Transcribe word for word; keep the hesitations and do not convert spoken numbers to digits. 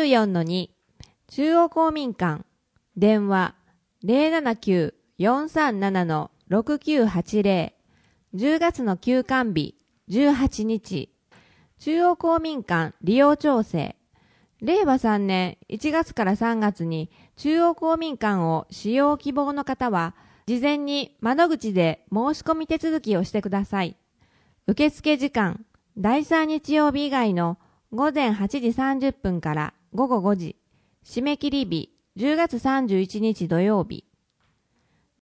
うよんのに 中央公民館電話 ゼロななきゅう よんさんなな ろくきゅうはちゼロ じゅうがつの休館日じゅうはちにち中央公民館利用調整れいわさんねんいちがつからさんがつに中央公民館を使用希望の方は事前に窓口で申し込み手続きをしてください。受付時間だいさん日曜日以外のごぜんはちじさんじゅっぷんからごごごじ、締め切り日じゅうがつさんじゅういちにち土曜日。